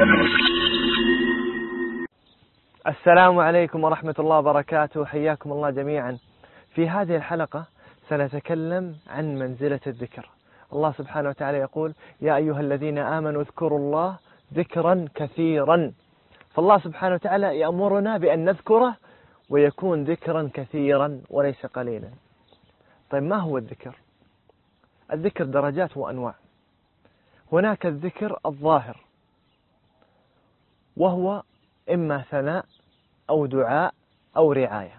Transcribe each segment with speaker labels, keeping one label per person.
Speaker 1: السلام عليكم ورحمة الله وبركاته، حياكم الله جميعا. في هذه الحلقة سنتكلم عن منزلة الذكر. الله سبحانه وتعالى يقول: يا أيها الذين آمنوا اذكروا الله ذكرا كثيرا. فالله سبحانه وتعالى يأمرنا بأن نذكره ويكون ذكرا كثيرا وليس قليلا. طيب، ما هو الذكر؟ الذكر درجات وأنواع. هناك الذكر الظاهر، وهو إما ثناء أو دعاء أو رعاية.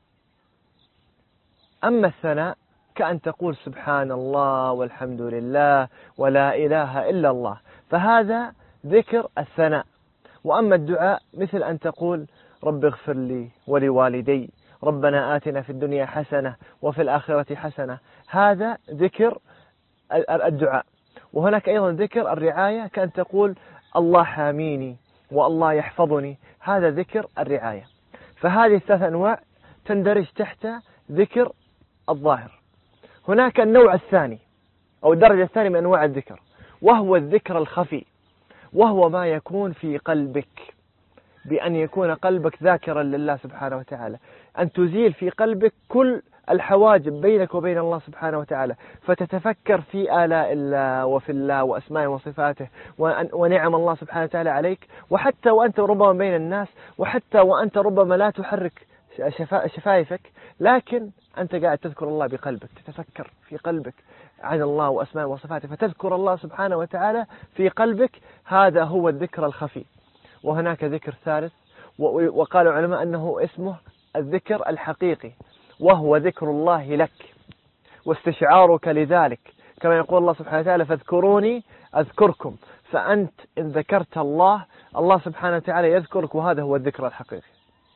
Speaker 1: أما الثناء كأن تقول سبحان الله والحمد لله ولا إله إلا الله، فهذا ذكر الثناء. وأما الدعاء مثل أن تقول رب اغفر لي ولوالدي، ربنا آتنا في الدنيا حسنة وفي الآخرة حسنة، هذا ذكر الدعاء. وهناك أيضا ذكر الرعاية، كأن تقول الله حاميني والله يحفظني، هذا ذكر الرعاية. فهذه الثلاث أنواع تندرج تحت ذكر الظاهر. هناك النوع الثاني أو الدرجة الثانية من أنواع الذكر، وهو الذكر الخفي، وهو ما يكون في قلبك، بأن يكون قلبك ذاكرا لله سبحانه وتعالى، أن تزيل في قلبك كل الحواجب بينك وبين الله سبحانه وتعالى، فتتفكر في آلاء الله وفي الله وأسمائه وصفاته ونعم الله سبحانه وتعالى عليك، وحتى وأنت ربما بين الناس، وحتى وأنت ربما لا تحرك شفايفك، لكن أنت قاعد تذكر الله بقلبك، تتفكر في قلبك عن الله وأسمائه وصفاته، فتذكر الله سبحانه وتعالى في قلبك. هذا هو الذكر الخفي. وهناك ذكر ثالث، وقال العلماء أنه اسمه الذكر الحقيقي، وهو ذكر الله لك واستشعارك لذلك، كما يقول الله سبحانه وتعالى: فاذكروني أذكركم. فأنت إن ذكرت الله، الله سبحانه وتعالى يذكرك، وهذا هو الذكر الحقيقي.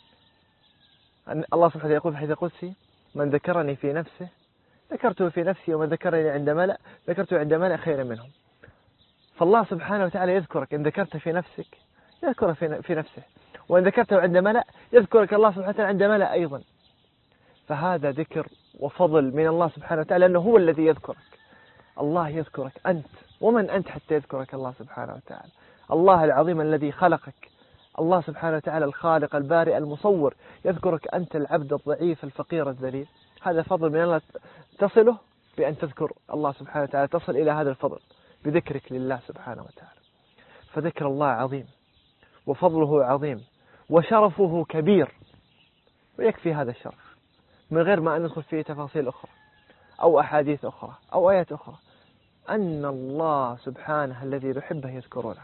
Speaker 1: الله سبحانه وتعالى يقول في حديث قدسي: من ذكرني في نفسه ذكرته في نفسي، ومن ذكرني عند ملأ ذكرته عند ملأ خير منهم. فالله سبحانه وتعالى يذكرك إن ذكرت في نفسك، يذكرك في نفسه، وإن ذكرته عند ملأ يذكرك الله سبحانه وتعالى عند ملأ أيضا. فهذا ذكر وفضل من الله سبحانه وتعالى، أنه هو الذي يذكرك. الله يذكرك أنت، ومن أنت حتى يذكرك الله سبحانه وتعالى؟ الله العظيم الذي خلقك، الله سبحانه وتعالى الخالق البارئ المصور، يذكرك أنت العبد الضعيف الفقير الذليل. هذا فضل من الله تصله بأن تذكر الله سبحانه وتعالى، تصل إلى هذا الفضل بذكرك لله سبحانه وتعالى. فذكر الله عظيم، وفضله عظيم، وشرفه كبير، ويكفي هذا الشرف من غير ما أن ندخل فيه تفاصيل أخرى أو أحاديث أخرى أو آيات أخرى، أن الله سبحانه الذي نحبه يذكرنا.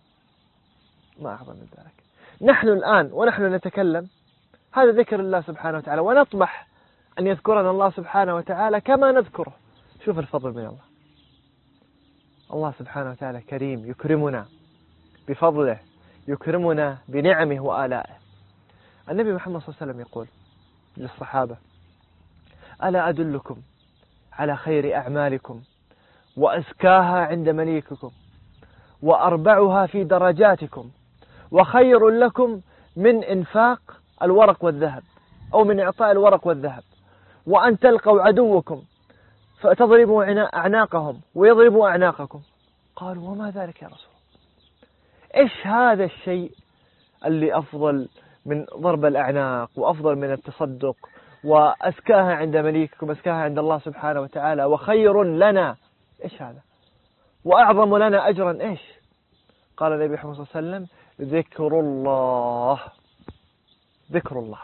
Speaker 1: ما أعظم من ذلك. نحن الآن ونحن نتكلم، هذا ذكر الله سبحانه وتعالى، ونطمح أن يذكرنا الله سبحانه وتعالى كما نذكره. شوف الفضل من الله. الله سبحانه وتعالى كريم، يكرمنا بفضله، يكرمنا بنعمه وآلائه. النبي محمد صلى الله عليه وسلم يقول للصحابة: ألا أدلكم على خير أعمالكم وأزكاها عند مليككم وأربعها في درجاتكم وخير لكم من إنفاق الورق والذهب، أو من إعطاء الورق والذهب، وأن تلقوا عدوكم فتضربوا أعناقهم ويضربوا أعناقكم. قالوا: وما ذلك يا رسول الله؟ إيش هذا الشيء اللي أفضل من ضرب الأعناق، وأفضل من التصدق، وأزكاها عند مليككم، أزكاها عند الله سبحانه وتعالى، وخير لنا؟ إيش هذا؟ وأعظم لنا أجرا إيش؟ قال النبي محمد صلى الله عليه وسلم: ذكر الله. ذكر الله.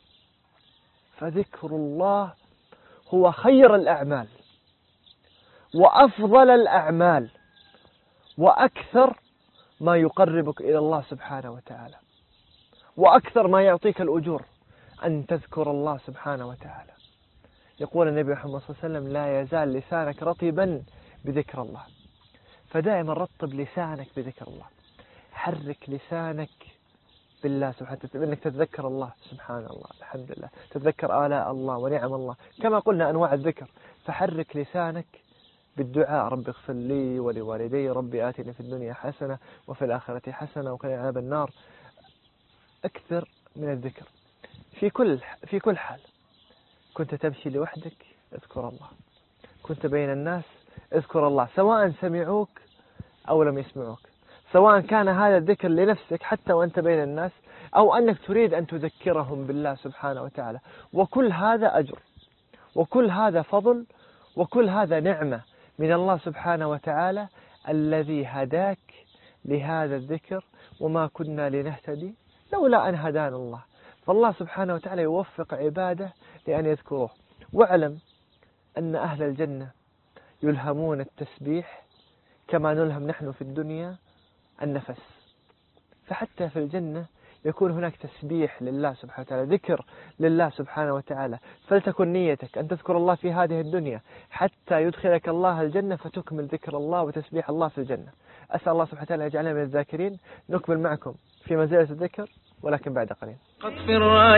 Speaker 1: فذكر الله هو خير الأعمال وأفضل الأعمال، وأكثر ما يقربك إلى الله سبحانه وتعالى، وأكثر ما يعطيك الأجور أن تذكر الله سبحانه وتعالى. يقول النبي محمد صلى الله عليه وسلم: لا يزال لسانك رطبا بذكر الله. فدائما رطب لسانك بذكر الله، حرك لسانك بالله سبحانه وتعالى، أنك تتذكر الله سبحان الله الحمد لله، تتذكر آلاء الله ونعم الله، كما قلنا أنواع الذكر. فحرك لسانك بالدعاء: رب اغفر لي ولوالدي، ربي آتني في الدنيا حسنة وفي الآخرة حسنة وقنا عذاب النار. أكثر من الذكر في كل حال. كنت تمشي لوحدك اذكر الله، كنت بين الناس اذكر الله، سواء سمعوك أو لم يسمعوك. سواء كان هذا الذكر لنفسك حتى وأنت بين الناس، أو أنك تريد أن تذكرهم بالله سبحانه وتعالى. وكل هذا أجر، وكل هذا فضل، وكل هذا نعمة من الله سبحانه وتعالى الذي هداك لهذا الذكر، وما كنا لنهتدي لولا أن هدانا الله. فالله سبحانه وتعالى يوفق عباده لأن يذكروه. واعلم أن أهل الجنة يلهمون التسبيح كما نلهم نحن في الدنيا النفس، فحتى في الجنة يكون هناك تسبيح لله سبحانه وتعالى، ذكر لله سبحانه وتعالى. فلتكن نيتك أن تذكر الله في هذه الدنيا حتى يدخلك الله الجنة، فتكمل ذكر الله وتسبيح الله في الجنة. أسأل الله سبحانه وتعالى يجعلنا من الذاكرين. نكمل معكم في منزلة الذكر ولكن بعد قليل.
Speaker 2: قد في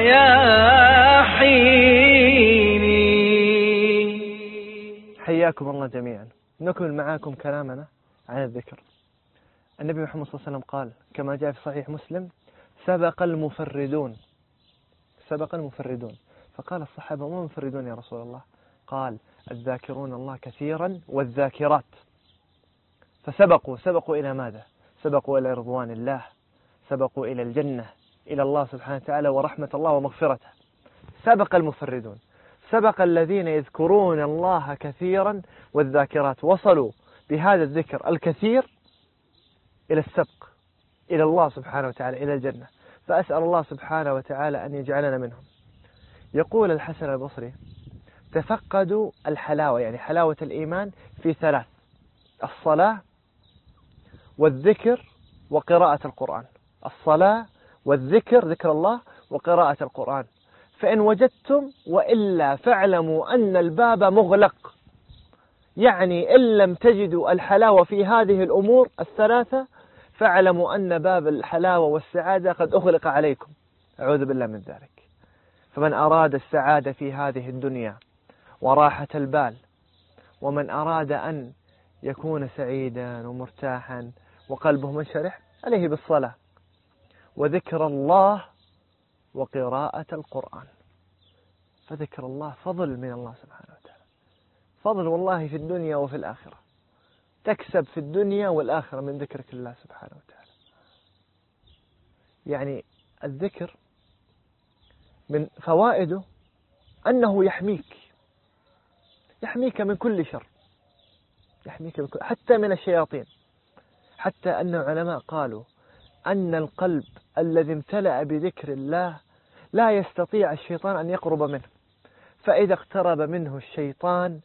Speaker 2: الرياحين.
Speaker 1: حياكم الله جميعا. نكمل معكم كلامنا عن الذكر. النبي محمد صلى الله عليه وسلم قال كما جاء في صحيح مسلم: سبق المفردون. سبق المفردون. فقال الصحابة: ما المفردون يا رسول الله؟ قال: الذاكرون الله كثيرا والذاكرات. فسبقوا إلى ماذا؟ سبقوا إلى رضوان الله، سبقوا إلى الجنة، إلى الله سبحانه وتعالى ورحمة الله ومغفرته. سبق المفردون، سبق الذين يذكرون الله كثيرا والذاكرات، وصلوا بهذا الذكر الكثير إلى السبق إلى الله سبحانه وتعالى، إلى الجنة. فأسأل الله سبحانه وتعالى أن يجعلنا منهم. يقول الحسن البصري: تفقدوا الحلاوة، يعني حلاوة الإيمان، في ثلاث: الصلاة والذكر وقراءة القرآن. الصلاة والذكر، ذكر الله، وقراءة القرآن. فإن وجدتم وإلا فاعلموا أن الباب مغلق، يعني إن لم تجدوا الحلاوة في هذه الأمور الثلاثة فاعلموا أن باب الحلاوة والسعادة قد أغلق عليكم. أعوذ بالله من ذلك. فمن أراد السعادة في هذه الدنيا وراحة البال، ومن أراد أن يكون سعيدا ومرتاحا وقلبه منشرح، عليه بالصلاة وذكر الله وقراءة القرآن. فذكر الله فضل من الله سبحانه وتعالى، فضل والله في الدنيا وفي الآخرة. تكسب في الدنيا والآخرة من ذكرك الله سبحانه وتعالى. يعني الذكر من فوائده أنه يحميك من كل شر، يحميك من كل، حتى من الشياطين. حتى أن العلماء قالوا أن القلب الذي امتلأ بذكر الله لا يستطيع الشيطان أن يقرب منه، فإذا اقترب منه الشيطان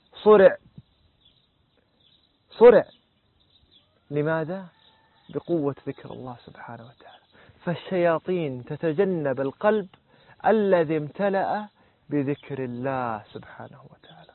Speaker 1: صرع. لماذا؟ بقوة ذكر الله سبحانه وتعالى. فالشياطين تتجنب القلب الذي امتلأ بذكر الله سبحانه وتعالى.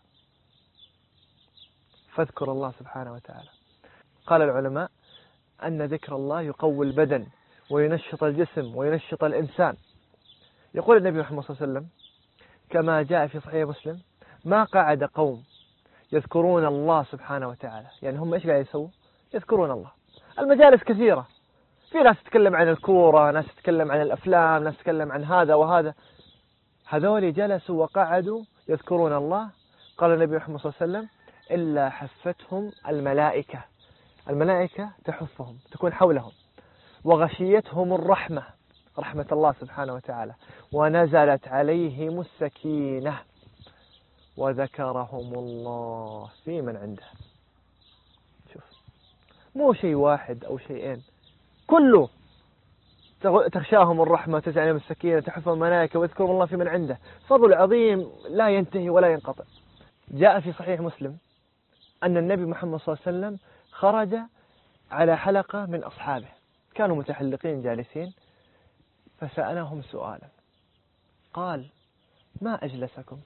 Speaker 1: فاذكر الله سبحانه وتعالى. قال العلماء أن ذكر الله يقوي البدن وينشط الجسم وينشط الإنسان. يقول النبي محمد صلى الله عليه وسلم كما جاء في صحيح مسلم: ما قعد قوم يذكرون الله سبحانه وتعالى، يعني هم إيش قاعد يسووا؟ يذكرون الله. المجالس كثيرة، في ناس تتكلم عن الكورة، ناس تتكلم عن الأفلام، ناس تتكلم عن هذا وهذا. هذول جلسوا وقعدوا يذكرون الله. قال النبي محمد صلى الله عليه وسلم: إلا حفتهم الملائكة. الملائكة تحفهم، تكون حولهم، وغشيتهم الرحمة، رحمة الله سبحانه وتعالى، ونزلت عليهم السكينة، وذكرهم الله في من عنده. شوف، مو شيء واحد أو شيئين، كله. تغشاهم الرحمة، تنزل عليهم السكينة، تحفهم الملائكة، ويذكرهم الله في من عنده. فضل عظيم لا ينتهي ولا ينقطع. جاء في صحيح مسلم أن النبي محمد صلى الله عليه وسلم خرج على حلقة من أصحابه، كانوا متحلقين جالسين، فسألهم سؤالا. قال: ما أجلسكم؟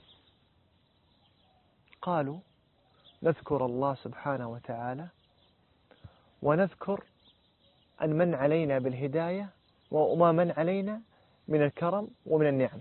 Speaker 1: قالوا: نذكر الله سبحانه وتعالى، ونذكر أن من علينا بالهداية وما من علينا من الكرم ومن النعم.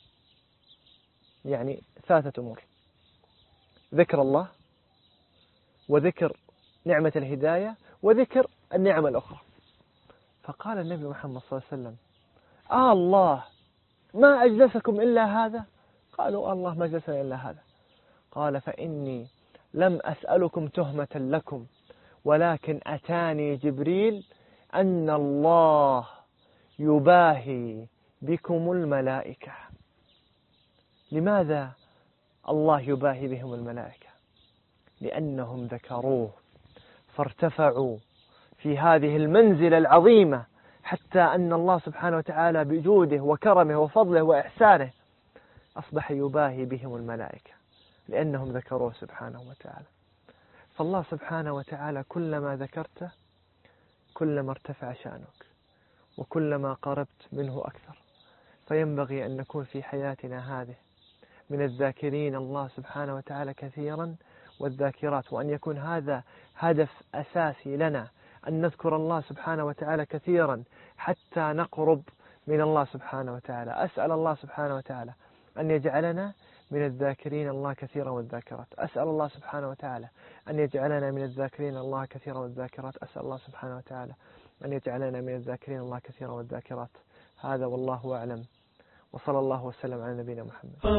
Speaker 1: يعني ثلاثة أمور: ذكر الله، وذكر نعمة الهداية، وذكر النعم الأخرى. فقال النبي محمد صلى الله عليه وسلم: الله ما أجلسكم إلا هذا؟ قالوا: الله ما أجلسنا إلا هذا. قال: فإني لم أسألكم تهمة لكم، ولكن أتاني جبريل أن الله يباهي بكم الملائكة. لماذا الله يباهي بهم الملائكة؟ لأنهم ذكروه فارتفعوا في هذه المنزلة العظيمة، حتى أن الله سبحانه وتعالى بجوده وكرمه وفضله وإحسانه أصبح يباهي بهم الملائكة لأنهم ذكروه سبحانه وتعالى. فالله سبحانه وتعالى كلما ذكرته كلما ارتفع شأنك وكلما قربت منه أكثر. فينبغي أن نكون في حياتنا هذه من الذاكرين الله سبحانه وتعالى كثيرا والذاكرات، وأن يكون هذا هدف أساسي لنا، أن نذكر الله سبحانه وتعالى كثيرا حتى نقرب من الله سبحانه وتعالى. أسأل الله سبحانه وتعالى أن يجعلنا من الذاكرين الله كثيرا والذاكرات. أسأل الله سبحانه وتعالى أن يجعلنا من الذاكرين الله كثيرا والذاكرات. أسأل الله سبحانه وتعالى أن يجعلنا من الذاكرين الله كثيرا والذاكرات. هذا والله أعلم، وصلى الله وسلم على نبينا محمد.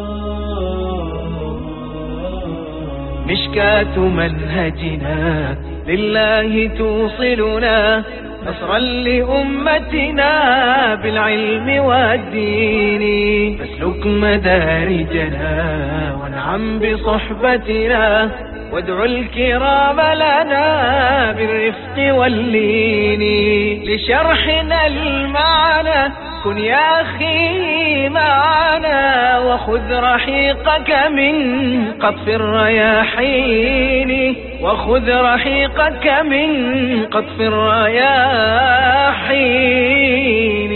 Speaker 2: مشكاة منهجنا لله توصلنا نصرا لأمتنا بالعلم والدين. فاسلك مدارجنا وانعم بصحبتنا وادعو الكرام لنا بالرفق واللين. لشرحنا المعنى كن يا أخي معنا وخذ رحيقك من قطف الرياحين. وخذ رحيقك من قطف الرياحين.